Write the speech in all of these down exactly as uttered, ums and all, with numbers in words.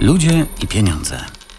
Ludzie i pieniądze.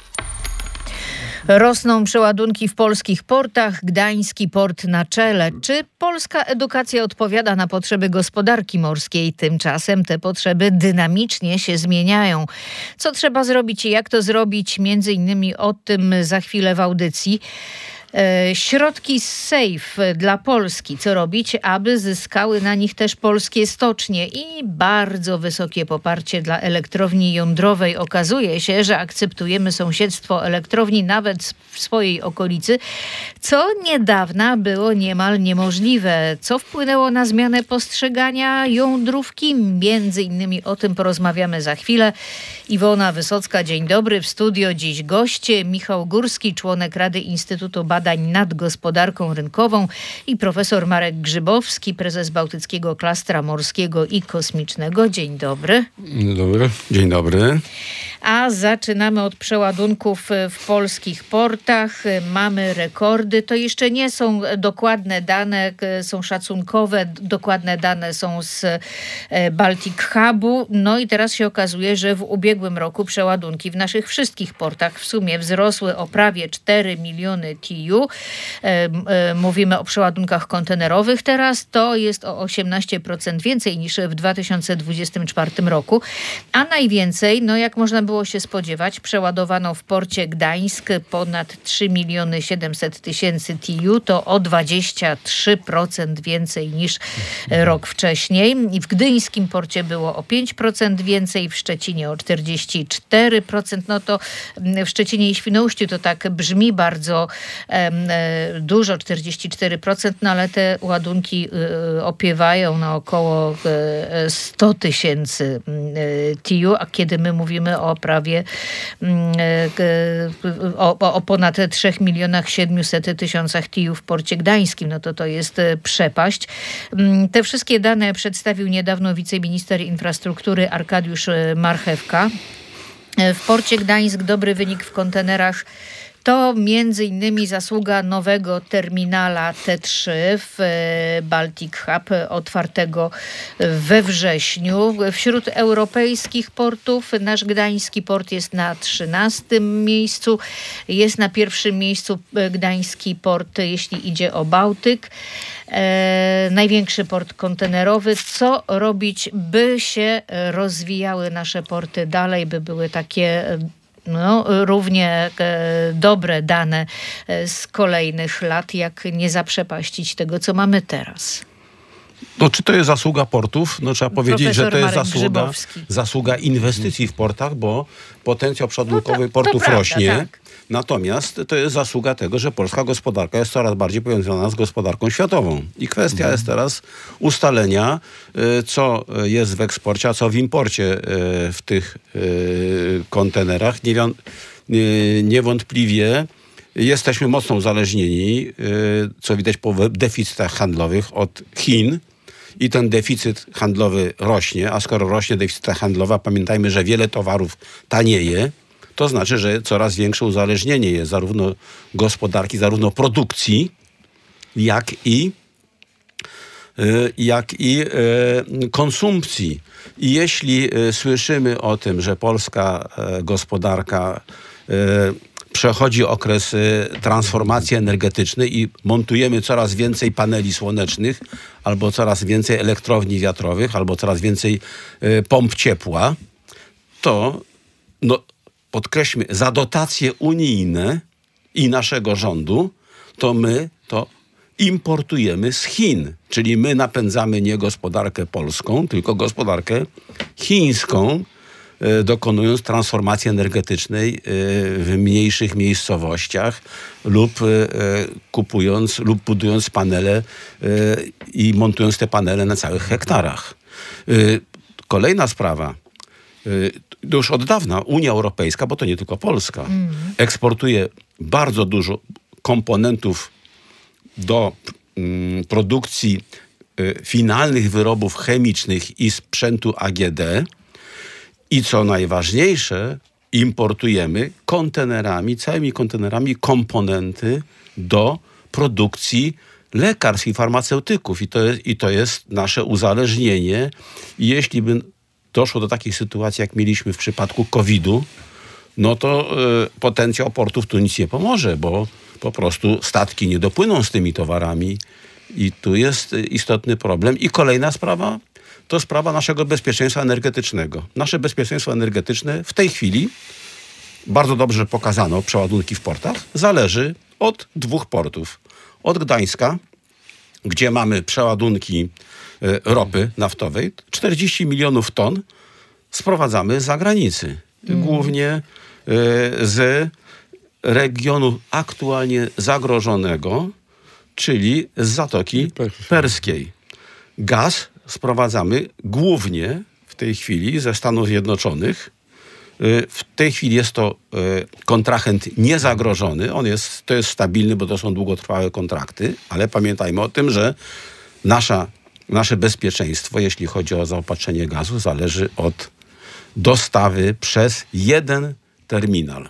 Rosną przeładunki w polskich portach, gdański port na czele. Czy polska edukacja odpowiada na potrzeby gospodarki morskiej? Tymczasem te potrzeby dynamicznie się zmieniają. Co trzeba zrobić i jak to zrobić? Między innymi o tym za chwilę w audycji. Środki z SAFE dla Polski. Co robić, aby zyskały na nich też polskie stocznie? I bardzo wysokie poparcie dla elektrowni jądrowej. Okazuje się, że akceptujemy sąsiedztwo elektrowni nawet w swojej okolicy, co niedawna było niemal niemożliwe. Co wpłynęło na zmianę postrzegania jądrówki? Między innymi o tym porozmawiamy za chwilę. Iwona Wysocka, dzień dobry. W studio dziś goście Michał Górski, członek Rady Instytutu Badań nad Gospodarką Rynkową i profesor Marek Grzybowski, prezes Bałtyckiego Klastra Morskiego i Kosmicznego. Dzień dobry. Dzień dobry. Dzień dobry. A zaczynamy od przeładunków w polskich portach. Mamy rekordy. To jeszcze nie są dokładne dane, są szacunkowe. Dokładne dane są z Baltic Hubu. No i teraz się okazuje, że w ubiegłym roku przeładunki w naszych wszystkich portach w sumie wzrosły o prawie cztery miliony T U. Mówimy o przeładunkach kontenerowych teraz. To jest o osiemnaście procent więcej niż w dwa tysiące dwudziestym czwartym roku. A najwięcej, no jak można było się spodziewać, przeładowano w porcie Gdańsk ponad trzy miliony siedemset tysięcy T U. To o dwadzieścia trzy procent więcej niż rok wcześniej. I w gdyńskim porcie było o pięć procent więcej, w Szczecinie o czterdzieści cztery procent. No to w Szczecinie i Świnoujściu to tak brzmi bardzo e, dużo, czterdzieści cztery procent, no ale te ładunki e, opiewają na około e, sto tysięcy T U, a kiedy my mówimy o prawie o, o ponad trzech milionach siedmiuset tysiącach T U w porcie gdańskim, no to to jest przepaść. Te wszystkie dane przedstawił niedawno wiceminister infrastruktury Arkadiusz Marchewka. W porcie Gdańsk dobry wynik w kontenerach to między innymi zasługa nowego terminala T trzy w Baltic Hub, otwartego we wrześniu. Wśród europejskich portów nasz gdański port jest na trzynastym miejscu. Jest na pierwszym miejscu gdański port, jeśli idzie o Bałtyk. E, największy port kontenerowy. Co robić, by się rozwijały nasze porty dalej, by były takie No, równie e, dobre dane e, z kolejnych lat, jak nie zaprzepaścić tego, co mamy teraz? No, czy to jest zasługa portów? No, trzeba powiedzieć, Profesor że to jest Marek zasługa, Grzybowski. zasługa inwestycji w portach, bo potencjał przeładunkowy no to, portów to prawda, rośnie. tak. Natomiast to jest zasługa tego, że polska gospodarka jest coraz bardziej powiązana z gospodarką światową. I kwestia mhm. jest teraz ustalenia, co jest w eksporcie, a co w imporcie w tych kontenerach. Niewątpliwie jesteśmy mocno uzależnieni, co widać po deficytach handlowych, od Chin. I ten deficyt handlowy rośnie, a skoro rośnie deficyt handlowy, pamiętajmy, że wiele towarów tanieje, to znaczy, że coraz większe uzależnienie jest zarówno gospodarki, zarówno produkcji, jak i, jak i konsumpcji. I jeśli słyszymy o tym, że polska gospodarka przechodzi okres transformacji energetycznej i montujemy coraz więcej paneli słonecznych, albo coraz więcej elektrowni wiatrowych, albo coraz więcej pomp ciepła, to no, podkreślmy, za dotacje unijne i naszego rządu, to my to importujemy z Chin. Czyli my napędzamy nie gospodarkę polską, tylko gospodarkę chińską, dokonując transformacji energetycznej w mniejszych miejscowościach lub kupując lub budując panele i montując te panele na całych hektarach. Kolejna sprawa. Już od dawna Unia Europejska, bo to nie tylko Polska, mm. eksportuje bardzo dużo komponentów do mm, produkcji y, finalnych wyrobów chemicznych i sprzętu A G D. I co najważniejsze, importujemy kontenerami, całymi kontenerami komponenty do produkcji lekarstw i farmaceutyków. I to jest, i to jest nasze uzależnienie. I jeśli by doszło do takiej sytuacji, jak mieliśmy w przypadku kowida, no to y, potencjał portów tu nic nie pomoże, bo po prostu statki nie dopłyną z tymi towarami i tu jest istotny problem. I kolejna sprawa to sprawa naszego bezpieczeństwa energetycznego. Nasze bezpieczeństwo energetyczne w tej chwili, bardzo dobrze pokazano przeładunki w portach, zależy od dwóch portów. Od Gdańska, gdzie mamy przeładunki y, ropy naftowej, czterdzieści milionów ton sprowadzamy z zagranicy. Mm. Głównie y, z regionu aktualnie zagrożonego, czyli z Zatoki Perskiej. Gaz sprowadzamy głównie w tej chwili ze Stanów Zjednoczonych. W tej chwili jest to kontrahent niezagrożony. On jest, to jest stabilny, bo to są długotrwałe kontrakty, ale pamiętajmy o tym, że nasza, nasze bezpieczeństwo, jeśli chodzi o zaopatrzenie gazu, zależy od dostawy przez jeden terminal.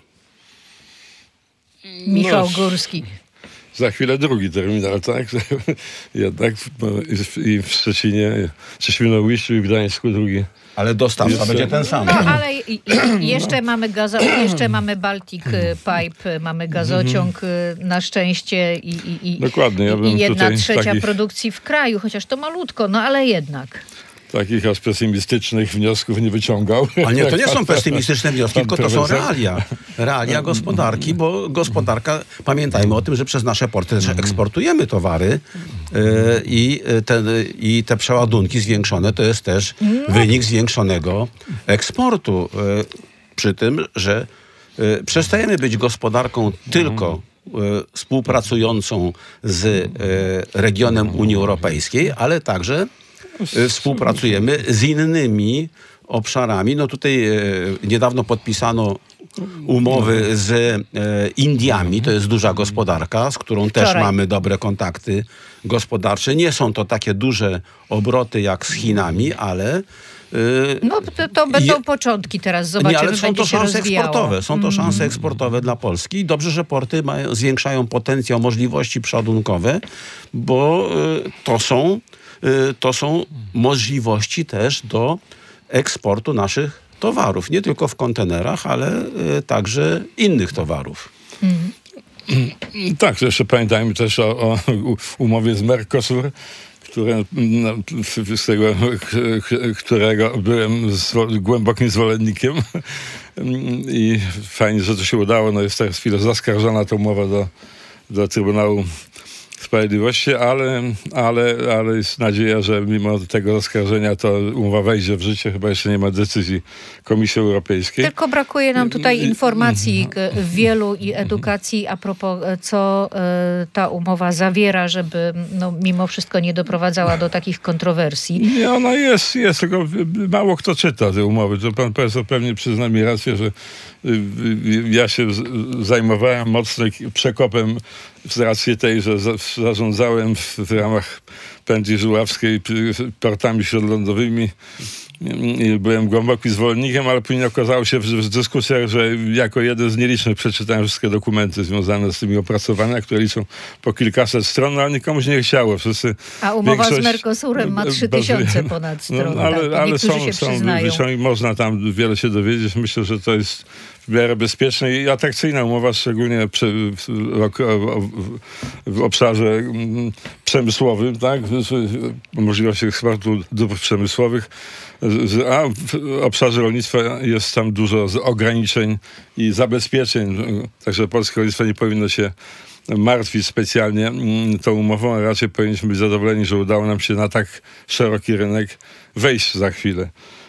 Michał no, Górski. Za chwilę drugi terminal, tak? Jednak i w Szczecinie, czy Świnoujściu i w Gdańsku drugi. Ale dostawca jest, będzie ten sam. No, ale i, i, jeszcze mamy gazo, jeszcze mamy Baltic Pipe, mamy gazociąg na szczęście i, i, i, Dokładnie, ja bym i jedna trzecia takich... produkcji w kraju, chociaż to malutko, no ale jednak. Takich aż pesymistycznych wniosków nie wyciągał. Ale nie, to nie są pesymistyczne wnioski, tylko to są realia. Realia gospodarki, bo gospodarka, pamiętajmy o tym, że przez nasze porty też eksportujemy towary yy, i, te, i te przeładunki zwiększone to jest też wynik zwiększonego eksportu. Yy, przy tym, że yy, przestajemy być gospodarką tylko współpracującą z regionem Unii Europejskiej, ale także współpracujemy z innymi obszarami. No tutaj e, niedawno podpisano umowy z e, Indiami. To jest duża gospodarka, z którą też Wczoraj. mamy dobre kontakty gospodarcze. Nie są to takie duże obroty jak z Chinami, ale... E, no to, to będą je, początki teraz. Zobaczymy, nie, ale są to szanse rozwijało. eksportowe. Są to szanse mm. eksportowe dla Polski. I dobrze, że porty mają, zwiększają potencjał, możliwości przeładunkowe, bo e, to są to są możliwości też do eksportu naszych towarów. Nie tylko w kontenerach, ale także innych towarów. Mm. Tak, jeszcze pamiętajmy też o, o umowie z Mercosur, które, no, z tego, którego byłem głębokim zwolennikiem i fajnie, że to się udało. No jest teraz chwilę zaskarżona ta umowa do, do Trybunału Sprawiedliwości, ale, ale, ale jest nadzieja, że mimo tego zaskarżenia to umowa wejdzie w życie. Chyba jeszcze nie ma decyzji Komisji Europejskiej. Tylko brakuje nam tutaj informacji wielu i edukacji a propos, co y, ta umowa zawiera, żeby no, mimo wszystko nie doprowadzała do takich kontrowersji. Nie, ona jest, jest, tylko mało kto czyta te umowy. To pan profesor pewnie przyzna mi rację, że y, y, ja się z, zajmowałem mocno przekopem z racji tej, że za, zarządzałem w, w ramach pętli żuławskiej portami śródlądowymi i byłem głębokim zwolennikiem, ale później okazało się w, w dyskusjach, że jako jeden z nielicznych przeczytałem wszystkie dokumenty związane z tymi opracowaniami, które liczą po kilkaset stron, ale nikomu się nie chciało. Wszyscy, A umowa większość, z Mercosurem ma trzy tysiące ponad stron. No, ale tak, ale są, się są wyciągi, można tam wiele się dowiedzieć. Myślę, że to jest w miarę bezpieczna i atrakcyjna umowa, szczególnie przy, w, w, w obszarze przemysłowym, tak? Możliwości eksportu dóbr przemysłowych. A w obszarze rolnictwa jest tam dużo ograniczeń i zabezpieczeń. Także polskie rolnictwo nie powinno się martwić specjalnie tą umową, a raczej powinniśmy być zadowoleni, że udało nam się na tak szeroki rynek wejść za chwilę.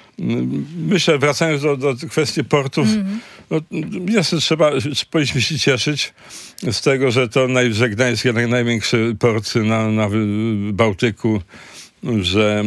Myślę, wracając do, do kwestii portów, mm. no, jasne, trzeba, powinniśmy się cieszyć z tego, że to naj, że Gdańsk jest największy port na, na Bałtyku, że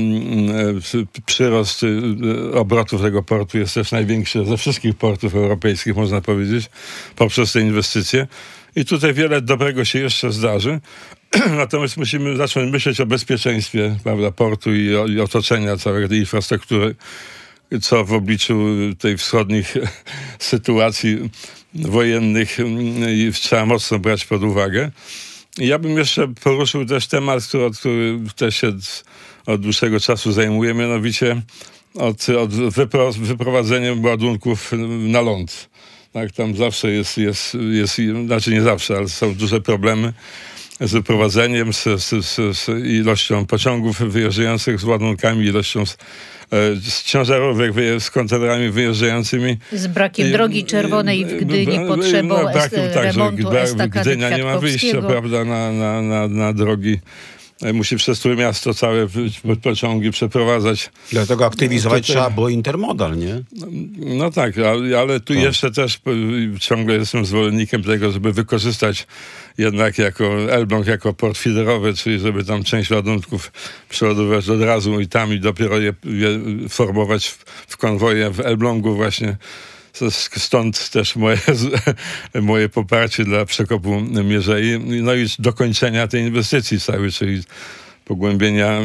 przyrost obrotów tego portu jest też największy ze wszystkich portów europejskich, można powiedzieć, poprzez te inwestycje. I tutaj wiele dobrego się jeszcze zdarzy. Natomiast musimy zacząć myśleć o bezpieczeństwie, prawda, portu i, o, i otoczenia całej tej infrastruktury, co w obliczu tej wschodnich sytuacji wojennych trzeba mocno brać pod uwagę. Ja bym jeszcze poruszył też temat, który, który też się od dłuższego czasu zajmuje, mianowicie od, od wypro, wyprowadzeniem ładunków na ląd. Tak, tam zawsze jest, jest, jest, znaczy nie zawsze, ale są duże problemy z wyprowadzeniem, z, z, z, z ilością pociągów wyjeżdżających z ładunkami, ilością z, z ciężarówek, z kontenerami wyjeżdżającymi. Z brakiem drogi czerwonej w Gdyni, potrzebą no, brakiem, est- tak, remontu że estakady Gdynia nie ma wyjścia, prawda, na, na, na, na drogi. Musi przez Trójmiasto całe pociągi przeprowadzać. Dlatego aktywizować Tutaj, trzeba było intermodal, nie? No tak, ale, ale tu tak. jeszcze też ciągle jestem zwolennikiem tego, żeby wykorzystać jednak jako Elbląg, jako port feederowy, czyli żeby tam część ładunków przeładowywać od razu i tam i dopiero je, je formować w, w konwoje w Elblągu właśnie. Stąd też moje, moje poparcie dla przekopu Mierzei, no i dokończenia tej inwestycji całej, czyli pogłębienia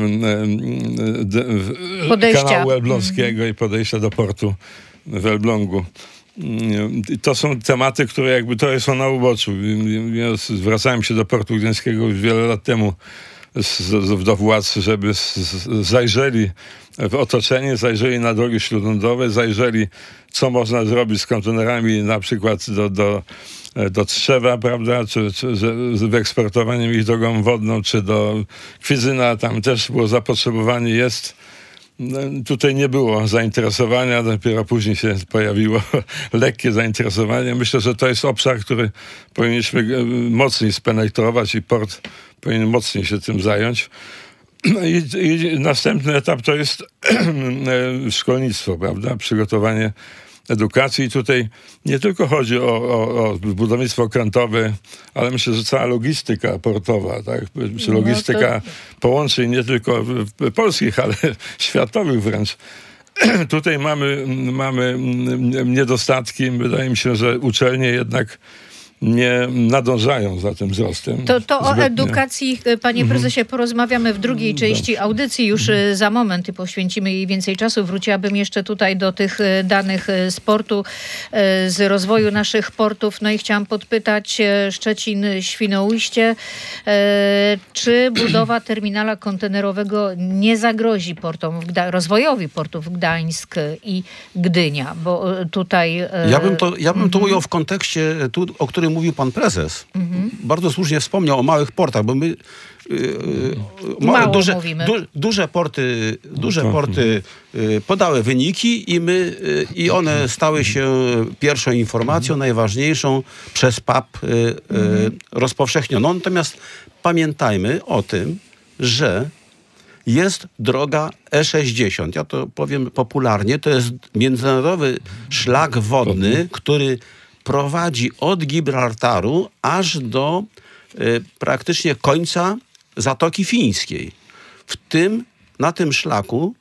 podejścia. kanału elbląskiego mm. i podejścia do portu w Elblągu. To są tematy, które jakby to są na uboczu. Ja zwracałem się do portu gdańskiego już wiele lat temu do władz, żeby zajrzeli w otoczenie, zajrzeli na drogi śródlądowe, zajrzeli, co można zrobić z kontenerami na przykład do, do, do Tczewa, prawda, czy, czy z wyeksportowaniem ich drogą wodną, czy do Kwidzyna, tam też było zapotrzebowanie, jest. No, tutaj nie było zainteresowania, dopiero później się pojawiło lekkie zainteresowanie. Myślę, że to jest obszar, który powinniśmy mocniej spenetrować i port powinien mocniej się tym zająć. I, i następny etap to jest szkolnictwo, prawda? Przygotowanie edukacji. I tutaj nie tylko chodzi o, o, o budownictwo okrętowe, ale myślę, że cała logistyka portowa, tak? Czy logistyka no to... połączeń nie tylko polskich, ale światowych wręcz. Tutaj mamy, mamy niedostatki. Wydaje mi się, że uczelnie jednak nie nadążają za tym wzrostem. To, to o edukacji, panie prezesie, porozmawiamy w drugiej części Dobrze. audycji już za moment i poświęcimy jej więcej czasu. Wróciłabym jeszcze tutaj do tych danych sportu, z rozwoju naszych portów. No i chciałam podpytać Szczecin, Świnoujście, czy budowa terminala kontenerowego nie zagrozi portom, rozwojowi portów Gdańsk i Gdynia, bo tutaj... Ja bym to, ja bym to ujął w kontekście, tu, o którym mówił pan prezes. Mhm. Bardzo słusznie wspomniał o małych portach, bo my yy, małe, Mało duże, mówimy. Du, duże porty, duże porty yy, podały wyniki i my yy, i one stały się pierwszą informacją, najważniejszą przez P A P yy, yy, mhm. rozpowszechnioną. Natomiast pamiętajmy o tym, że jest droga E sześćdziesiąt. Ja to powiem popularnie. To jest międzynarodowy szlak wodny, który prowadzi od Gibraltaru aż do y, praktycznie końca Zatoki Fińskiej. W tym, na tym szlaku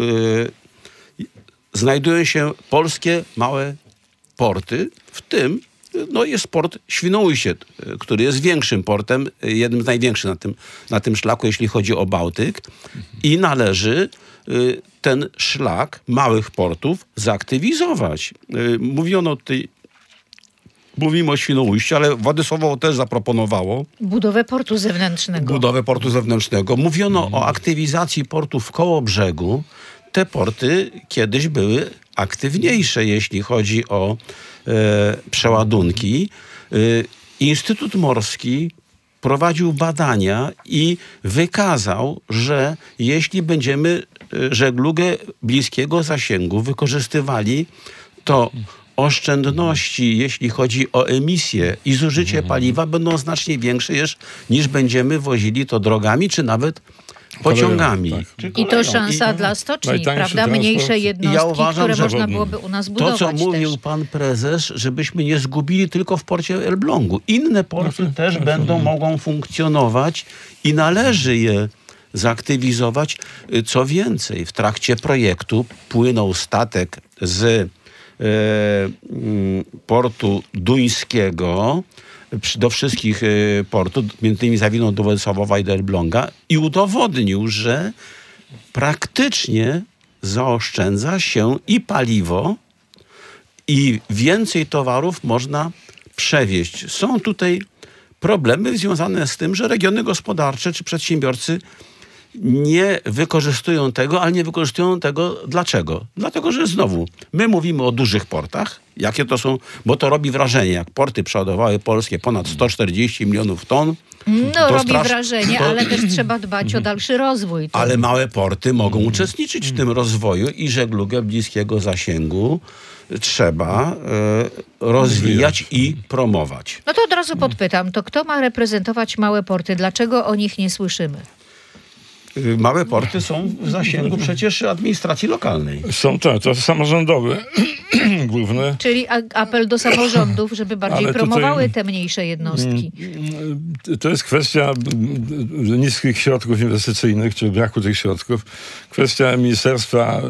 y, znajdują się polskie małe porty, w tym no, jest port Świnoujście, który jest większym portem, jednym z największych na tym, na tym szlaku, jeśli chodzi o Bałtyk. I należy y, ten szlak małych portów zaktywizować. Y, mówiono tutaj Mówimy o Świnoujściu, ale Władysławowo też zaproponowało budowę portu zewnętrznego. Budowę portu zewnętrznego. Mówiono o aktywizacji portów w Kołobrzegu. Te porty kiedyś były aktywniejsze, jeśli chodzi o e, przeładunki. E, Instytut Morski prowadził badania i wykazał, że jeśli będziemy żeglugę bliskiego zasięgu wykorzystywali, to oszczędności, jeśli chodzi o emisję i zużycie mhm. paliwa, będą znacznie większe niż, niż będziemy wozili to drogami, czy nawet pociągami. Koleją, tak. I to szansa I, dla stoczni, prawda? Mniejsze jednostki, ja uważam, które można byłoby u nas budować. To, co też. mówił pan prezes, żebyśmy nie zgubili tylko w porcie Elblągu. Inne porty no, też będą, mogą funkcjonować i należy je zaktywizować. Co więcej, w trakcie projektu płynął statek z portu duńskiego do wszystkich portów, między innymi zawinął do Władysławowa i do Elbląga i udowodnił, że praktycznie zaoszczędza się i paliwo, i więcej towarów można przewieźć. Są tutaj problemy związane z tym, że regiony gospodarcze czy przedsiębiorcy nie wykorzystują tego, ale nie wykorzystują tego dlaczego? Dlatego, że znowu, my mówimy o dużych portach, jakie to są, bo to robi wrażenie, jak porty przeładowały polskie ponad sto czterdzieści milionów ton. No robi strasz... wrażenie, to... ale też trzeba dbać o dalszy rozwój. To... Ale małe porty mogą uczestniczyć w tym rozwoju i żeglugę bliskiego zasięgu trzeba e, rozwijać i promować. No to od razu podpytam, to kto ma reprezentować małe porty? Dlaczego o nich nie słyszymy? Małe porty są w zasięgu przecież administracji lokalnej. Są to, to samorządowe główne. Czyli a, apel do samorządów, żeby bardziej Ale tutaj- promowały te mniejsze jednostki. To jest kwestia niskich środków inwestycyjnych, czy braku tych środków. Kwestia Ministerstwa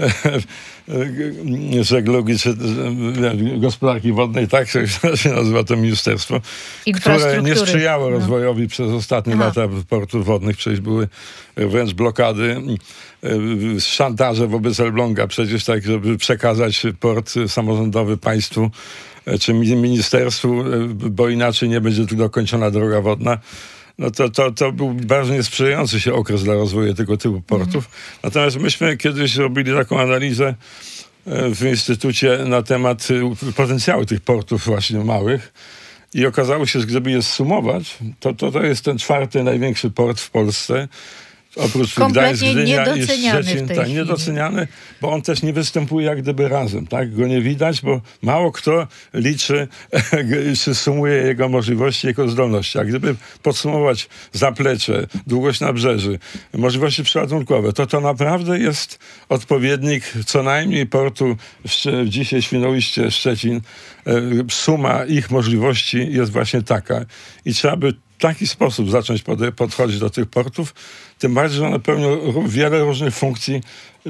Żeglugi, czy Gospodarki Wodnej, tak się nazywa to ministerstwo, które Infrastruktury. nie sprzyjało No. rozwojowi przez ostatnie Aha. lata portów wodnych. Przecież były wręcz blokady, y, szantaże wobec Elbląga przecież, tak, żeby przekazać port samorządowy państwu y, czy mi- ministerstwu, y, bo inaczej nie będzie tu dokończona droga wodna. No to, to, to był bardzo niesprzyjający się okres dla rozwoju tego typu portów. Natomiast myśmy kiedyś robili taką analizę y, w Instytucie na temat y, potencjału tych portów właśnie małych. I okazało się, że gdyby je sumować, to, to to jest ten czwarty największy port w Polsce. Oprócz Kompletnie Gdańsk, Gdynia i niedoceniany Szczecin. w tej Tak, chwili. niedoceniany, bo on też nie występuje jak gdyby razem. Tak? Go nie widać, bo mało kto liczy, czy sumuje jego możliwości, jego zdolności. A gdyby podsumować zaplecze, długość nabrzeży, możliwości przeładunkowe, to to naprawdę jest odpowiednik co najmniej portu Szcze- dzisiaj Świnoujście, Szczecin. E, Suma ich możliwości jest właśnie taka. I trzeba by w taki sposób zacząć pode- podchodzić do tych portów, tym bardziej, że one pełnią ró- wiele różnych funkcji y,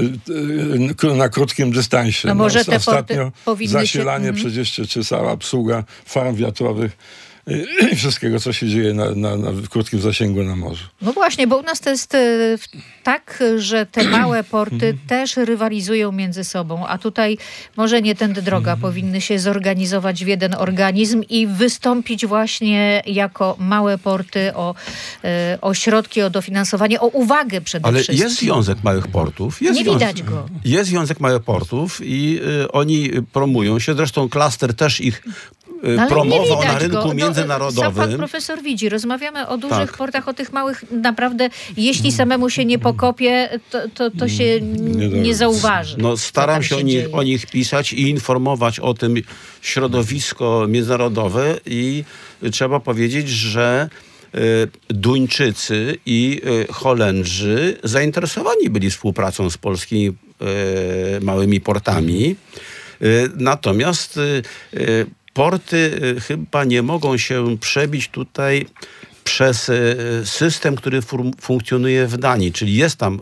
y, y, na krótkim dystansie. No może os- te porty Ostatnio powinny się- zasilanie mhm. przecież, czy, czy cała obsługa farm wiatrowych y, i wszystkiego, co się dzieje na, na, na w krótkim zasięgu na morzu. No właśnie, bo u nas to jest e, w- tak, że te małe porty też rywalizują między sobą, a tutaj może nie tędy droga, powinny się zorganizować w jeden organizm i wystąpić właśnie jako małe porty o, e, o środki, o dofinansowanie, o uwagę przede Ale wszystkim. jest Związek Małych Portów. Jest Nie związek, widać go. Jest Związek Małych Portów i y, oni promują się. Zresztą klaster też ich y, No, ale nie promował widać na rynku go. No, międzynarodowym. Sam pan profesor widzi. Rozmawiamy o dużych Tak. portach, o tych małych. Naprawdę, jeśli samemu się nie pokopie, to, to, to się nie, dorobi. zauważy. No, co staram tam się, o, nich, dzieje. o nich pisać i informować o tym środowisko międzynarodowe i trzeba powiedzieć, że y, Duńczycy i y, Holendrzy zainteresowani byli współpracą z polskimi y, małymi portami. Y, natomiast y, y, porty y, chyba nie mogą się przebić tutaj przez y, system, który fur- funkcjonuje w Danii, czyli jest tam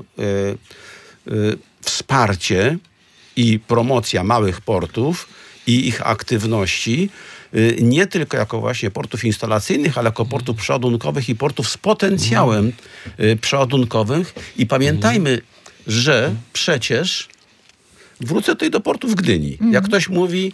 y, y, wsparcie i promocja małych portów i ich aktywności, y, nie tylko jako właśnie portów instalacyjnych, ale jako portów przeładunkowych i portów z potencjałem y, przeładunkowym. I pamiętajmy, że przecież wrócę tutaj do portu w Gdyni. Jak ktoś mówi,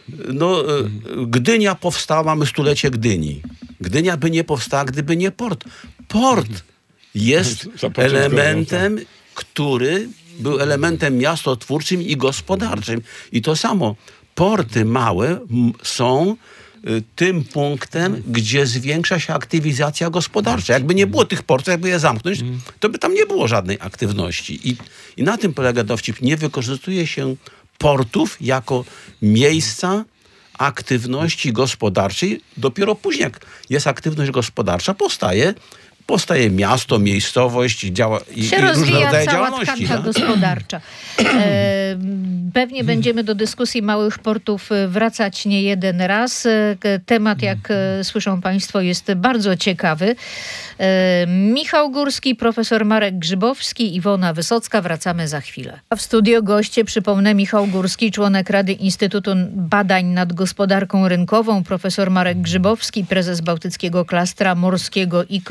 no y, Gdynia powstała, mamy stulecie Gdyni. Gdynia by nie powstała, gdyby nie port. Port jest Zapoczątkowo, elementem, który był elementem miastotwórczym i gospodarczym. I to samo. Porty małe m, są y, tym punktem, gdzie zwiększa się aktywizacja gospodarcza. Jakby nie było tych portów, jakby je zamknąć, to by tam nie było żadnej aktywności. I, i na tym polega dowcip. Nie wykorzystuje się portów jako miejsca aktywności gospodarczej. Dopiero później, jak jest aktywność gospodarcza, powstaje powstaje miasto, miejscowość działa, i, się i różne rozwija rodzaje cała działalności. tkanka tak? gospodarcza. E, pewnie będziemy do dyskusji małych portów e, wracać nie jeden raz. E, Temat, jak e, słyszą państwo, jest bardzo ciekawy. E, Michał Górski, profesor Marek Grzybowski, Iwona Wysocka. Wracamy za chwilę. A w studio goście, przypomnę, Michał Górski, członek Rady Instytutu Badań nad Gospodarką Rynkową, profesor Marek Grzybowski, prezes Bałtyckiego Klastra Morskiego i Kosmicznego.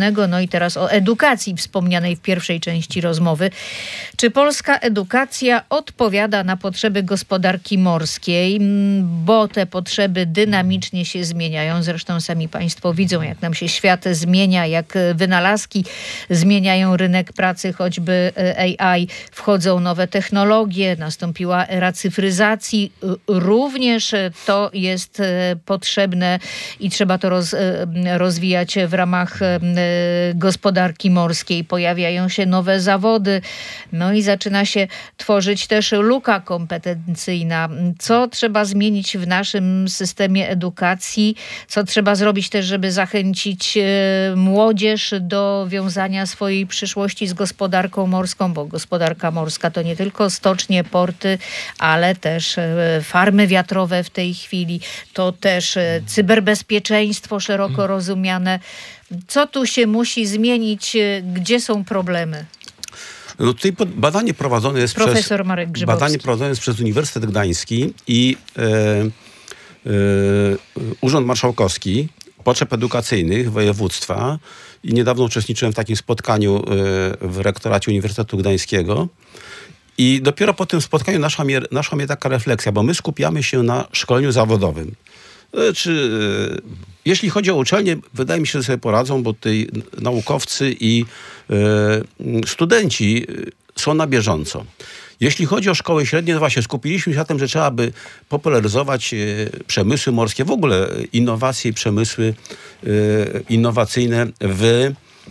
turystycznego, no i teraz o edukacji wspomnianej w pierwszej części rozmowy. Czy polska edukacja odpowiada na potrzeby gospodarki morskiej, bo te potrzeby dynamicznie się zmieniają. Zresztą sami państwo widzą, jak nam się świat zmienia, jak wynalazki zmieniają rynek pracy, choćby A I, wchodzą nowe technologie, nastąpiła era cyfryzacji. Również to jest potrzebne i trzeba to roz, rozwijać w ramach gospodarki morskiej. Pojawiają się nowe zawody, no i zaczyna się tworzyć też luka kompetencyjna. Co trzeba zmienić w naszym systemie edukacji? Co trzeba zrobić też, żeby zachęcić młodzież do wiązania swojej przyszłości z gospodarką morską, bo gospodarka morska to nie tylko stocznie, porty, ale też farmy wiatrowe w tej chwili, to też cyberbezpieczeństwo szeroko rozumiane. Co tu się musi zmienić? Gdzie są problemy? No tutaj badanie prowadzone jest Profesor przez, Marek Grzybowski. Badanie prowadzone jest przez Uniwersytet Gdański i e, e, Urząd Marszałkowski Potrzeb Edukacyjnych Województwa i niedawno uczestniczyłem w takim spotkaniu e, w rektoracie Uniwersytetu Gdańskiego i dopiero po tym spotkaniu naszła mnie, naszła mnie taka refleksja, bo my skupiamy się na szkoleniu zawodowym. Czy, jeśli chodzi o uczelnie, wydaje mi się, że sobie poradzą, bo tutaj naukowcy i e, studenci są na bieżąco. Jeśli chodzi o szkoły średnie, to właśnie skupiliśmy się na tym, że trzeba by popularyzować e, przemysły morskie, w ogóle innowacje i przemysły e, innowacyjne w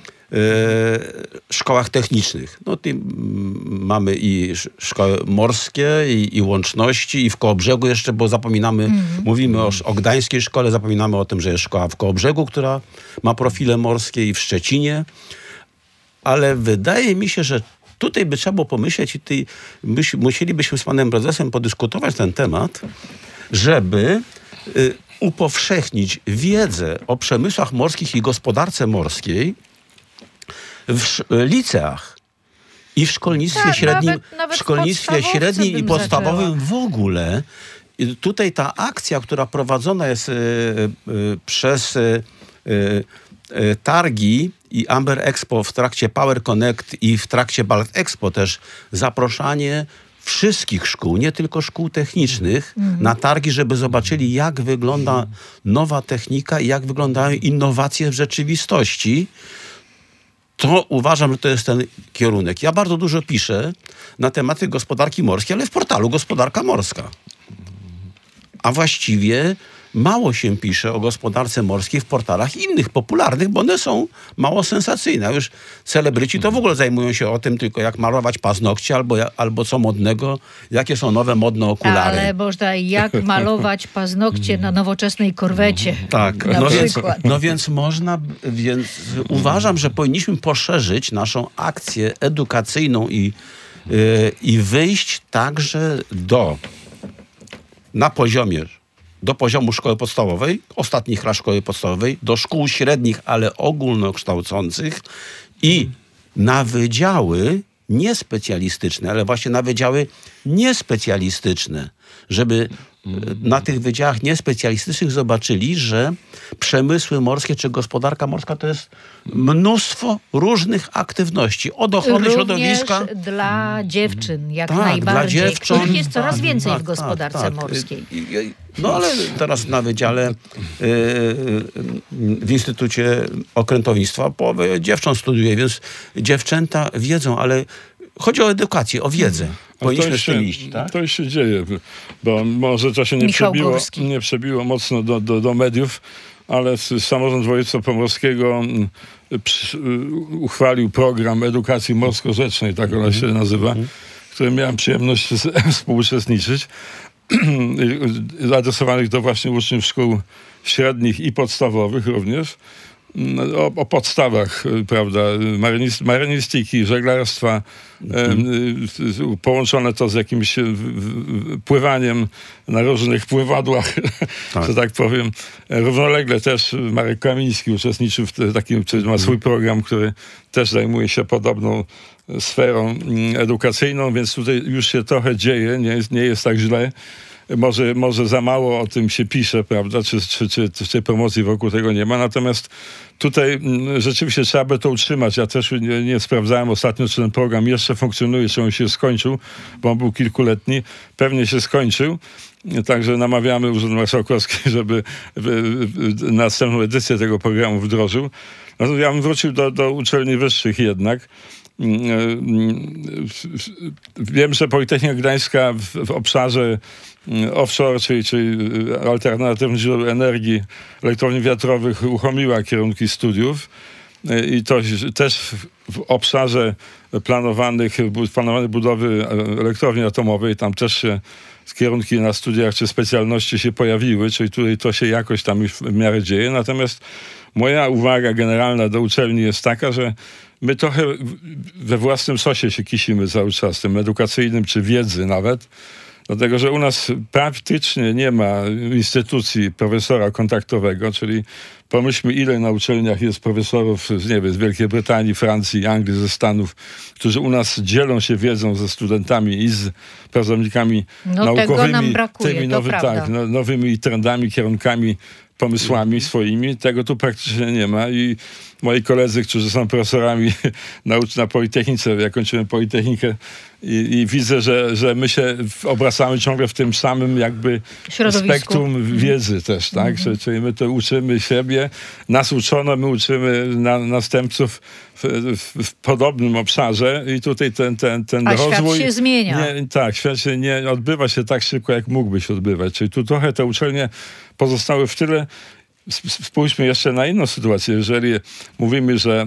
szkołach technicznych. No, ty, mamy i szkoły morskie, i, i łączności, i w Kołobrzegu jeszcze, bo zapominamy, mm. mówimy o, o gdańskiej szkole, zapominamy o tym, że jest szkoła w Kołobrzegu, która ma profile morskie, i w Szczecinie. Ale wydaje mi się, że tutaj by trzeba było pomyśleć i tutaj byś, musielibyśmy z panem prezesem podyskutować ten temat, żeby y, upowszechnić wiedzę o przemysłach morskich i gospodarce morskiej w liceach i w szkolnictwie tak, średnim, nawet, nawet w szkolnictwie średnim i podstawowym zaczęła. W ogóle. I tutaj ta akcja, która prowadzona jest y, y, przez y, y, targi i Amber Expo w trakcie Power Connect i w trakcie Ballet Expo też zaproszanie wszystkich szkół, nie tylko szkół technicznych, mm. na targi, żeby zobaczyli, jak wygląda nowa technika i jak wyglądają innowacje w rzeczywistości. To uważam, że to jest ten kierunek. Ja bardzo dużo piszę na tematy gospodarki morskiej, ale w portalu Gospodarka Morska. A właściwie mało się pisze o gospodarce morskiej w portalach innych, popularnych, bo one są mało sensacyjne. Już celebryci to w ogóle zajmują się o tym tylko, jak malować paznokcie, albo, albo co modnego, jakie są nowe modne okulary. Ale można jak malować paznokcie na nowoczesnej korwecie. Tak, na no przykład. Więc, no więc można, więc uważam, że powinniśmy poszerzyć naszą akcję edukacyjną i, yy, i wyjść także do, na poziomie do poziomu szkoły podstawowej, ostatnich lat szkoły podstawowej, do szkół średnich, ale ogólnokształcących i na wydziały niespecjalistyczne, ale właśnie na wydziały niespecjalistyczne, żeby na tych wydziałach niespecjalistycznych zobaczyli, że przemysły morskie czy gospodarka morska to jest mnóstwo różnych aktywności. Od ochrony Również środowiska. Dla dziewczyn jak tak, najbardziej. Dla dziewcząt, których jest coraz tak, więcej tak, w gospodarce tak, tak. morskiej. No ale teraz na wydziale yy, w Instytucie Okrętownictwa połowę dziewcząt studiuje, więc dziewczęta wiedzą, ale chodzi o edukację, o wiedzę. Powinniśmy z tym iść, tak? To już się dzieje, bo może to się nie przebiło, nie przebiło mocno do, do, do mediów, ale samorząd województwa pomorskiego przy, uchwalił program edukacji morsko-rzecznej, tak ona się nazywa, w którym miałem przyjemność współuczestniczyć, adresowanych do właśnie uczniów szkół średnich i podstawowych również. O, o podstawach, prawda, marynist, marynistyki, żeglarstwa, mm. e, połączone to z jakimś w, w, pływaniem na różnych pływadłach, tak. że tak powiem. Równolegle też Marek Kamiński uczestniczył w takim, czy ma swój program, który też zajmuje się podobną sferą edukacyjną, więc tutaj już się trochę dzieje, nie jest, nie jest tak źle. może, może za mało o tym się pisze, prawda, czy, czy, czy, czy tej promocji wokół tego nie ma, natomiast tutaj m, rzeczywiście trzeba by to utrzymać. Ja też nie, nie sprawdzałem ostatnio, czy ten program jeszcze funkcjonuje, czy on się skończył, bo on był kilkuletni, pewnie się skończył. Także namawiamy Urząd Marszałkowski, żeby w, w, następną edycję tego programu wdrożył. No, ja bym wrócił do, do uczelni wyższych jednak. Wiem, że Politechnika Gdańska w, w obszarze offshore, czyli, czyli alternatywnych źródeł energii, elektrowni wiatrowych uruchomiła kierunki studiów i to też w, w obszarze planowanych, planowanej budowy elektrowni atomowej, tam też się kierunki na studiach czy specjalności się pojawiły, czyli tutaj to się jakoś tam już w miarę dzieje. Natomiast moja uwaga generalna do uczelni jest taka, że my trochę we własnym sosie się kisimy cały czas, tym edukacyjnym czy wiedzy nawet, dlatego że u nas praktycznie nie ma instytucji profesora kontaktowego, czyli pomyślmy, ile na uczelniach jest profesorów z, nie wiem, z Wielkiej Brytanii, Francji, Anglii, ze Stanów, którzy u nas dzielą się wiedzą ze studentami i z pracownikami no, naukowymi. Tego nam brakuje, tymi to nowy, prawda. tak, no, nowymi trendami, kierunkami, pomysłami swoimi. Tego tu praktycznie nie ma i moi koledzy, którzy są profesorami na, na Politechnice, ja kończyłem Politechnikę i, i widzę, że, że my się obracamy ciągle w tym samym jakby środowisku. spektrum wiedzy też, tak? Mm-hmm. Czyli my to uczymy siebie, nas uczono, my uczymy na, następców w, w, w podobnym obszarze i tutaj ten, ten, ten A rozwój... świat się zmienia. Nie, tak, świat się nie odbywa się tak szybko, jak mógłby się odbywać. Czyli tu trochę te uczelnie pozostały w tyle. Spójrzmy jeszcze na inną sytuację. Jeżeli mówimy, że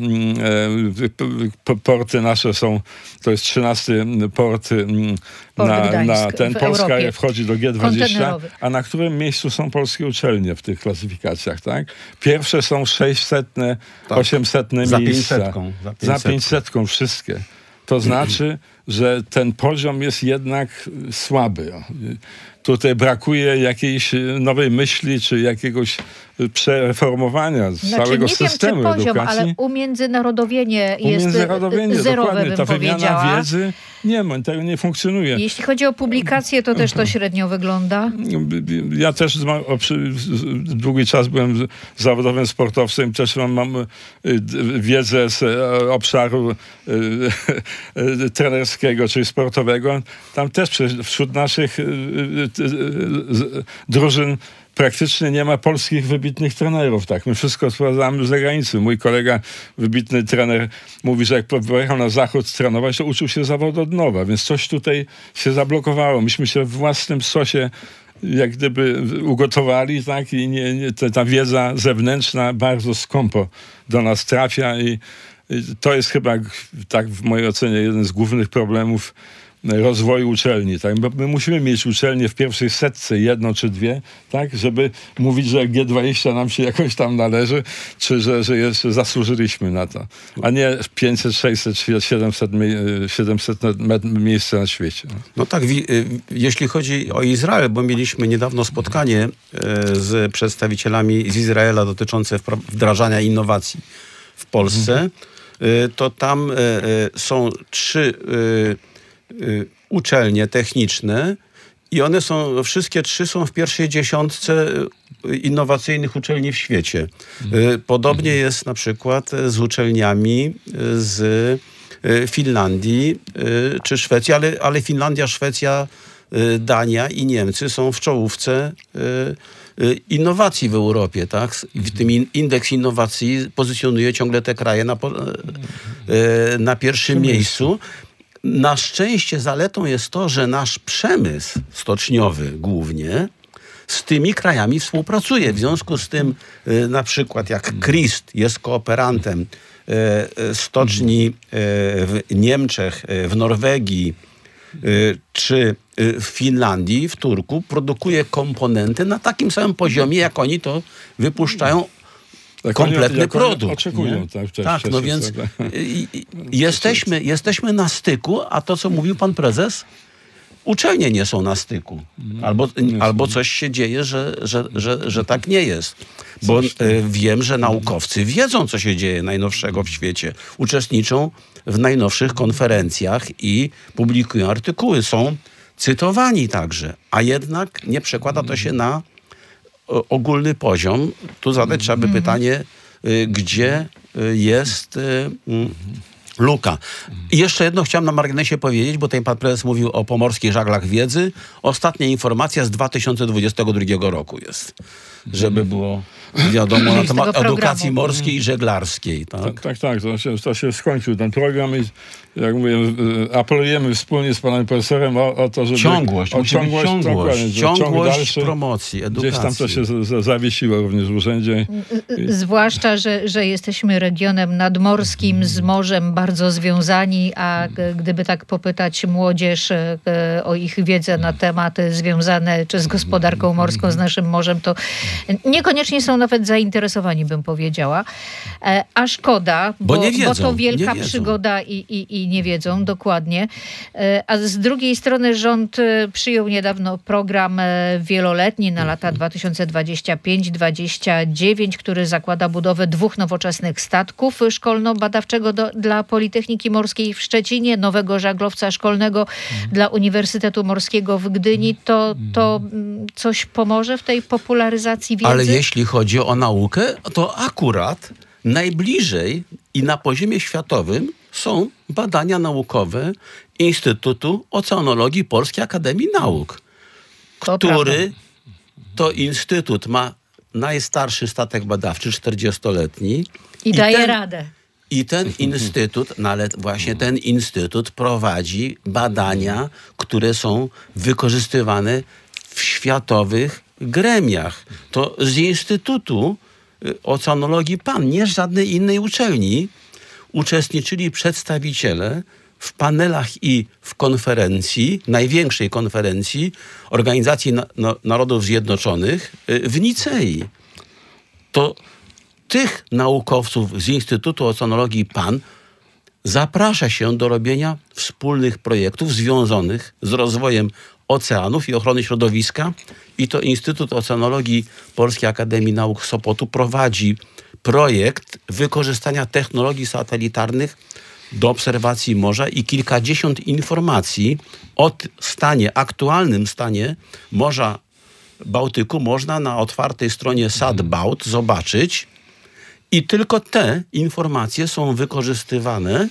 e, porty nasze są, to jest trzynasty port na, Gdańsk, na ten, Polska Europie. Wchodzi do G dwadzieścia, a na którym miejscu są polskie uczelnie w tych klasyfikacjach, tak? Pierwsze są sześćsetne, tak. osiemsetne za miejsca. pięćsetką, za pięćsetką. Za pięćsetką wszystkie. To znaczy, że ten poziom jest jednak słaby. Tutaj brakuje jakiejś nowej myśli, czy jakiegoś przereformowania znaczy, całego nie systemu wiem, czy poziom, edukacji. ale umiędzynarodowienie jest Umiędzynarodowienie, zerowe, dokładnie. bym Ta wymiana powiedziała. wiedzy nie ma, tego nie funkcjonuje. Jeśli chodzi o publikacje, to też to średnio wygląda. Ja też długi czas byłem zawodowym sportowcem, też mam, mam wiedzę z obszaru trenerskiego, czyli sportowego. Tam też wśród naszych drużyn praktycznie nie ma polskich wybitnych trenerów. Tak, my wszystko sprawdzamy z zagranicy. Mój kolega, wybitny trener, mówi, że jak pojechał na zachód trenować, to uczył się zawodu od nowa, więc coś tutaj się zablokowało. Myśmy się w własnym sosie jak gdyby ugotowali, tak, i nie, nie, ta, ta wiedza zewnętrzna bardzo skąpo do nas trafia i, i to jest chyba, tak w mojej ocenie, jeden z głównych problemów rozwoju uczelni, tak? Bo my musimy mieć uczelnię w pierwszej setce, jedną czy dwie, tak? Żeby mówić, że G dwadzieścia nam się jakoś tam należy, czy że, że jeszcze zasłużyliśmy na to, a nie pięćset, sześćset, siedemset, siedemset miejsca na świecie. No tak, wi- jeśli chodzi o Izrael, bo mieliśmy niedawno spotkanie z przedstawicielami z Izraela dotyczące wdrażania innowacji w Polsce, mhm. to tam są trzy uczelnie techniczne i one są, wszystkie trzy są w pierwszej dziesiątce innowacyjnych uczelni w świecie. Podobnie jest na przykład z uczelniami z Finlandii czy Szwecji, ale, ale Finlandia, Szwecja, Dania i Niemcy są w czołówce innowacji w Europie, tak? W tym indeks innowacji pozycjonuje ciągle te kraje na, na pierwszym miejscu. Na szczęście zaletą jest to, że nasz przemysł stoczniowy głównie z tymi krajami współpracuje. W związku z tym y, na przykład jak Christ jest kooperantem y, stoczni y, w Niemczech, y, w Norwegii y, czy y, w Finlandii, w Turku, produkuje komponenty na takim samym poziomie, jak oni to wypuszczają. Tak, kompletny jak produkt. Oczekują, tak, też, tak też no jest, więc tak. i, i, jesteśmy, jesteśmy na styku, a to, co mówił pan prezes, uczelnie nie są na styku. Albo, albo coś się dzieje, że, że, że, że tak nie jest. Bo y, wiem, że naukowcy wiedzą, co się dzieje najnowszego w świecie. Uczestniczą w najnowszych konferencjach i publikują artykuły. Są cytowani także, a jednak nie przekłada to się na o, ogólny poziom. Tu zadać trzeba by pytanie, y, gdzie y, jest y, y, luka. I jeszcze jedno chciałem na marginesie powiedzieć, bo tutaj pan prezes mówił o pomorskich żaglach wiedzy. Ostatnia informacja z dwa tysiące dwudziestego drugiego roku jest, żeby było wiadomo na temat edukacji morskiej i żeglarskiej. Tak, tak, tak, tak to, się, to się skończył ten program i jak mówię, apelujemy wspólnie z panem profesorem o, o to, żeby... Ciągłość, o musi ciągłość, być ciągłość, ciągłość dalszy, promocji, edukacji. Gdzieś tam to się z, z, zawiesiło również w urzędzie. I... Zwłaszcza, że, że jesteśmy regionem nadmorskim, z morzem bardzo związani, a gdyby tak popytać młodzież o ich wiedzę na tematy związane czy z gospodarką morską, z naszym morzem, to niekoniecznie są nawet zainteresowani, bym powiedziała. A szkoda, bo, bo, nie wiedzą, bo to wielka nie przygoda i, i, i nie wiedzą dokładnie. A z drugiej strony rząd przyjął niedawno program wieloletni na lata dwa tysiące dwudziesty piąty do dwudziestego dziewiątego, który zakłada budowę dwóch nowoczesnych statków szkolno-badawczego do, dla Politechniki Morskiej w Szczecinie, nowego żaglowca szkolnego mm. dla Uniwersytetu Morskiego w Gdyni. To, to coś pomoże w tej popularyzacji wiedzy? Ale jeśli chodzi o naukę, to akurat najbliżej i na poziomie światowym są badania naukowe Instytutu Oceanologii Polskiej Akademii Nauk, to który prawda. to instytut ma najstarszy statek badawczy, czterdziestoletni. I, I daje ten, radę. I ten instytut, no ale właśnie ten instytut prowadzi badania, które są wykorzystywane w światowych gremiach. To z Instytutu Oceanologii P A N, nie z żadnej innej uczelni, uczestniczyli przedstawiciele w panelach i w konferencji, największej konferencji Organizacji Na- Na- Narodów Zjednoczonych w Nicei. To tych naukowców z Instytutu Oceanologii P A N zaprasza się do robienia wspólnych projektów związanych z rozwojem oceanów i ochrony środowiska, i to Instytut Oceanologii Polskiej Akademii Nauk Sopotu prowadzi projekt wykorzystania technologii satelitarnych do obserwacji morza i kilkadziesiąt informacji o stanie, aktualnym stanie Morza Bałtyku można na otwartej stronie SatBaut zobaczyć, i tylko te informacje są wykorzystywane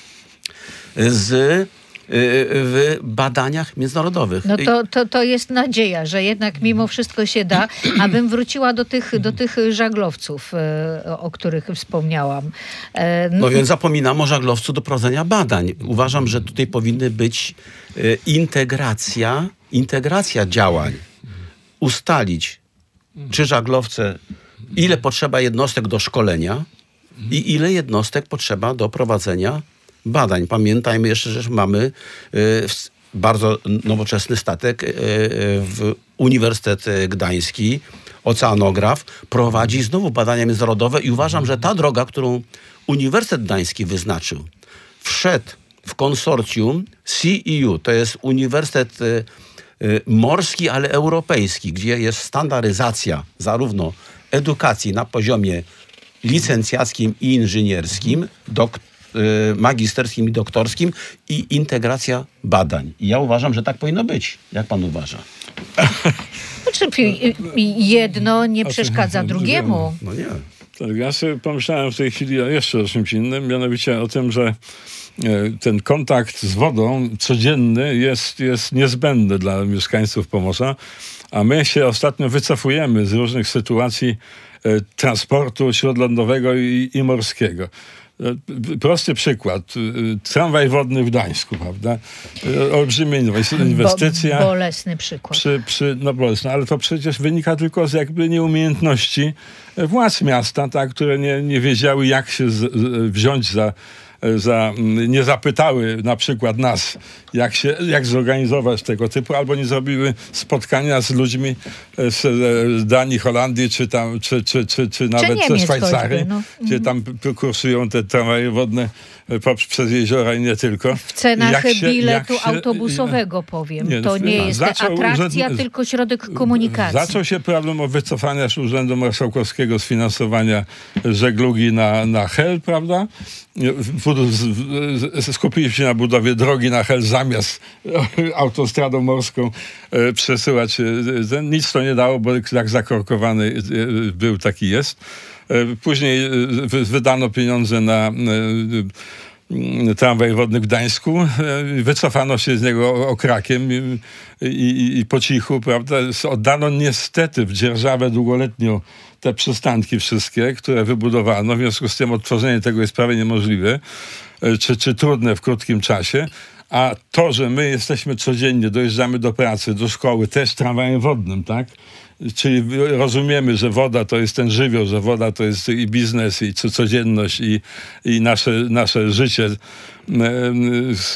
z w badaniach międzynarodowych. No to, to, to jest nadzieja, że jednak mimo wszystko się da. Abym wróciła do tych, do tych żaglowców, o których wspomniałam. No więc zapominam o żaglowcu do prowadzenia badań. Uważam, że tutaj powinny być integracja, integracja działań. Ustalić, czy żaglowce, ile potrzeba jednostek do szkolenia i ile jednostek potrzeba do prowadzenia badań. Pamiętajmy jeszcze, że mamy y, bardzo nowoczesny statek, y, w Uniwersytet Gdański, oceanograf, prowadzi znowu badania międzynarodowe i uważam, że ta droga, którą Uniwersytet Gdański wyznaczył, wszedł w konsorcjum C E U, to jest Uniwersytet y, y, Morski, ale europejski, gdzie jest standaryzacja zarówno edukacji na poziomie licencjackim i inżynierskim, dok- magisterskim i doktorskim, i integracja badań. I ja uważam, że tak powinno być. Jak pan uważa? Znaczy, jedno nie przeszkadza drugiemu. No nie. Tak, ja sobie pomyślałem w tej chwili jeszcze o czymś innym, mianowicie o tym, że ten kontakt z wodą codzienny jest, jest niezbędny dla mieszkańców Pomorza, a my się ostatnio wycofujemy z różnych sytuacji transportu śródlądowego i, i morskiego. Prosty przykład. Tramwaj wodny w Gdańsku, prawda? Olbrzymia inwestycja. Bo, bolesny przykład. Przy, przy, no bolesny, ale to przecież wynika tylko z jakby nieumiejętności władz miasta, tak, które nie, nie wiedziały, jak się z, wziąć za, za... Nie zapytały na przykład nas, jak, się, jak zorganizować tego typu, albo nie zrobiły spotkania z ludźmi z Danii, Holandii, czy tam, czy, czy, czy, czy nawet czy ze Szwajcarii, choćby, no. gdzie tam kursują te tramwaje wodne przez jeziora i nie tylko. W cenach się, biletu się, autobusowego powiem. Nie, to nie no, jest zaczął atrakcja, urząd... tylko środek komunikacji. Zaczął się problem o wycofania Urzędu Marszałkowskiego z finansowania żeglugi na, na Hel, prawda? W skupiliśmy się na budowie drogi na Hel zamiast autostradą morską e, przesyłać. E, nic to nie dało, bo jak zakorkowany e, był, taki jest. E, później e, wydano pieniądze na e, tramwaj wodny w Gdańsku. E, wycofano się z niego okrakiem i, i, i po cichu, prawda? Oddano niestety w dzierżawę długoletnią te przystanki wszystkie, które wybudowano. W związku z tym odtworzenie tego jest prawie niemożliwe, czy, czy trudne w krótkim czasie. A to, że my jesteśmy codziennie, dojeżdżamy do pracy, do szkoły, też tramwajem wodnym, tak? Czyli rozumiemy, że woda to jest ten żywioł, że woda to jest i biznes, i codzienność, i, i nasze, nasze życie, z,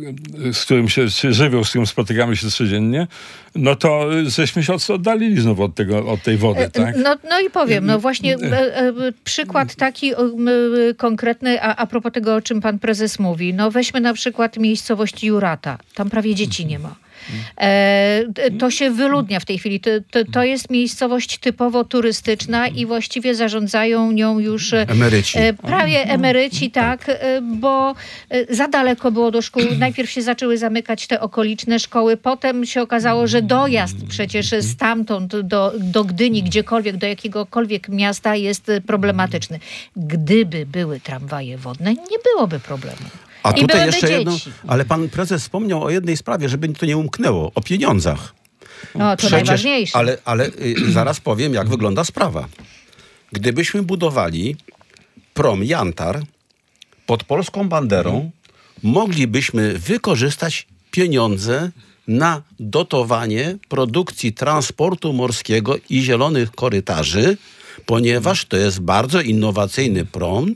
z którym się, czy żywioł, z którym spotykamy się codziennie, no to żeśmy się oddalili znowu od, tego, od tej wody, tak? No, no i powiem, no właśnie e, e, przykład taki e, konkretny, a, a propos tego, o czym pan prezes mówi. No weźmy na przykład miejscowość Jurata. Tam prawie dzieci nie ma. E, to się wyludnia w tej chwili. To, to, to jest miejscowość typowo turystyczna i właściwie zarządzają nią już emeryci. E, prawie emeryci, tak, e, bo e, za daleko było do szkół. Najpierw się zaczęły zamykać te okoliczne szkoły, potem się okazało, że dojazd przecież stamtąd do, do Gdyni, gdziekolwiek, do jakiegokolwiek miasta jest problematyczny. Gdyby były tramwaje wodne, nie byłoby problemu. A I tutaj byłyby jeszcze jedno, dzieci. ale pan prezes wspomniał o jednej sprawie, żeby to nie umknęło, o pieniądzach. No, to Przecież, najważniejsze. ale, ale y, zaraz powiem, jak wygląda sprawa. Gdybyśmy budowali prom Jantar pod polską banderą, moglibyśmy wykorzystać pieniądze na dotowanie produkcji transportu morskiego i zielonych korytarzy, ponieważ to jest bardzo innowacyjny prom,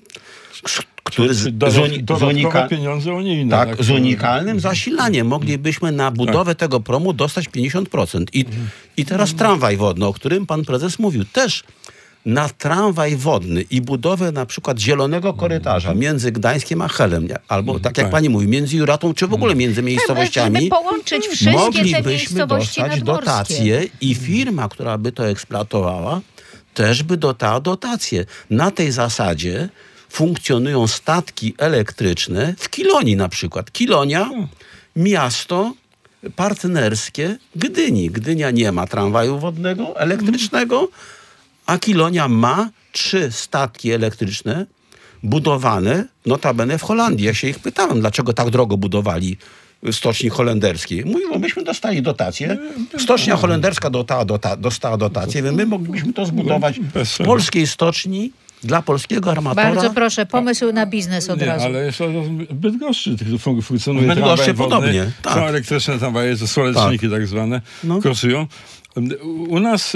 który z, Do, z, uni, z, unika, pieniądze unijne. tak, Tak, z unikalnym zasilaniem. Moglibyśmy na budowę tak. tego promu dostać pięćdziesiąt procent. I, I teraz tramwaj wodny, o którym pan prezes mówił, też na tramwaj wodny i budowę na przykład zielonego korytarza między Gdańskiem a Helem, albo tak jak tak. pani mówi, między Juratą, czy w ogóle między miejscowościami, Żeby połączyć wszystkie te moglibyśmy miejscowości dostać nadmorskie. dotacje i firma, która by to eksploatowała, też by dostała dotację. Na tej zasadzie funkcjonują statki elektryczne w Kilonii na przykład. Kilonia, miasto partnerskie Gdyni. Gdynia nie ma tramwaju wodnego, elektrycznego, a Kilonia ma trzy statki elektryczne budowane notabene w Holandii. Ja się ich pytałem, dlaczego tak drogo budowali w stoczni holenderskiej. Mówią, myśmy dostali dotację. Stocznia holenderska dostała, dota, dostała dotację. My moglibyśmy to zbudować w polskiej stoczni dla polskiego armatora. Bardzo proszę, pomysł na biznes od nie, razu. ale jeszcze w Bydgoszczy funkcjonuje w Bydgoszczy tramwaj podobnie. wodny. Tak. Są elektryczne tramwaje, to słoneczniki tak, tak zwane, no. kursują. U nas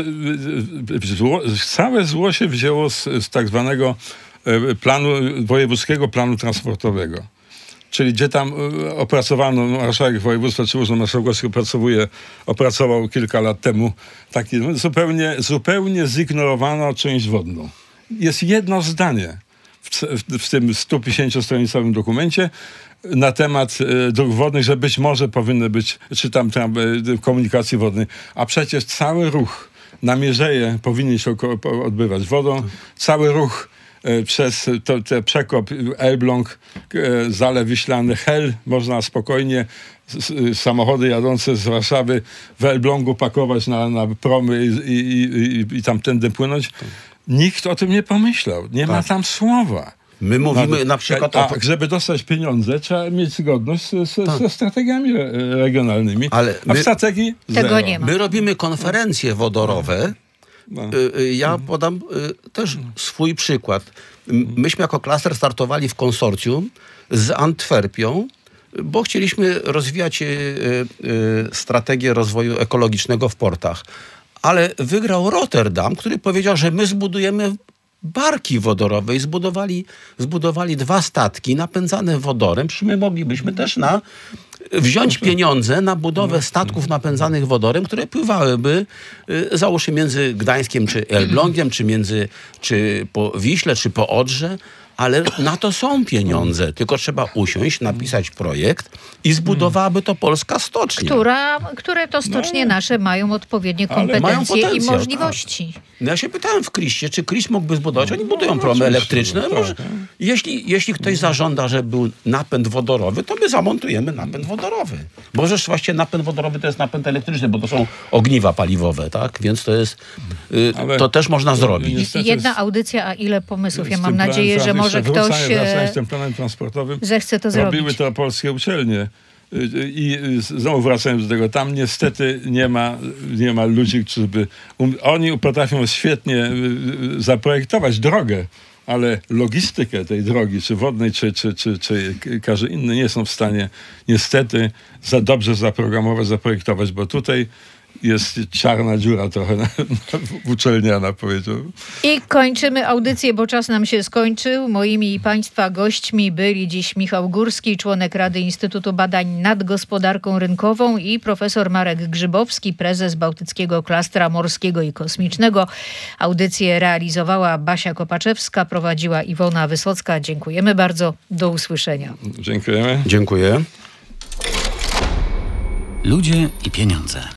zło, całe zło się wzięło z, z tak zwanego planu, wojewódzkiego planu transportowego. Czyli gdzie tam opracowano, marszałek województwa czy urząd marszałkowski opracowuje, opracował kilka lat temu, taki, no, zupełnie, zupełnie zignorowano część wodną. Jest jedno zdanie w, w, w tym sto pięćdziesięciostronicowym dokumencie na temat e, dróg wodnych, że być może powinny być, czy tam, tam e, komunikacji wodnej, a przecież cały ruch na Mierzeję powinien się odbywać wodą, cały ruch e, przez to, te przekop Elbląg, e, Zalew Wiślany, Hel, można spokojnie s, samochody jadące z Warszawy w Elblągu pakować na, na promy i, i, i, i tamtędy płynąć. Nikt o tym nie pomyślał. Nie tak. ma tam słowa. My mówimy na, na przykład... A, o... żeby dostać pieniądze, trzeba mieć zgodność z, z, tak. ze strategiami regionalnymi. Ale a w my, strategii tego zero. nie ma. My robimy konferencje wodorowe. No. Ja podam też swój przykład. Myśmy jako klaster startowali w konsorcjum z Antwerpią, bo chcieliśmy rozwijać strategię rozwoju ekologicznego w portach. Ale wygrał Rotterdam, który powiedział, że my zbudujemy barki wodorowe i zbudowali, zbudowali dwa statki napędzane wodorem. Przecież my moglibyśmy też na, wziąć pieniądze na budowę statków napędzanych wodorem, które pływałyby, załóżmy między Gdańskiem czy Elblągiem, czy między, czy po Wiśle, czy po Odrze, ale na to są pieniądze. Tylko trzeba usiąść, napisać projekt i zbudowałaby to polska stocznia. Która, które to stocznie No. nasze mają odpowiednie Ale mają kompetencje i potencjał, możliwości. No ja się pytałem w Kriście, czy Kris mógłby zbudować? Oni budują promy oczywiście, elektryczne. tak, Może, tak. jeśli, jeśli ktoś zażąda, żeby był napęd wodorowy, to my zamontujemy napęd wodorowy. Bo rzecz właściwie napęd wodorowy to jest napęd elektryczny, bo to są ogniwa paliwowe, tak? Więc to jest, y, Ale- to też można zrobić. Niestety Jedna z- audycja, a ile pomysłów. Ja z mam tym nadzieję, planem że może trans- ktoś wracając- wracając e, z tym planem transportowym, zechce to robiły zrobić. to polskie uczelnie. Y, I y, znowu wracając do tego, tam niestety nie ma, nie ma ludzi, którzy by... Um, oni potrafią świetnie y, y, zaprojektować drogę, ale logistykę tej drogi, czy wodnej, czy, czy, czy, czy każdy inny, nie są w stanie niestety za dobrze zaprogramować, zaprojektować, bo tutaj jest czarna dziura trochę na, na, uczelniana, powiedziałbym. I kończymy audycję, bo czas nam się skończył. Moimi i Państwa gośćmi byli dziś Michał Górski, członek Rady Instytutu Badań nad Gospodarką Rynkową, i profesor Marek Grzybowski, prezes Bałtyckiego Klastra Morskiego i Kosmicznego. Audycję realizowała Basia Kopaczewska, prowadziła Iwona Wysocka. Dziękujemy bardzo. Do usłyszenia. Dziękujemy. Dziękuję. Ludzie i pieniądze.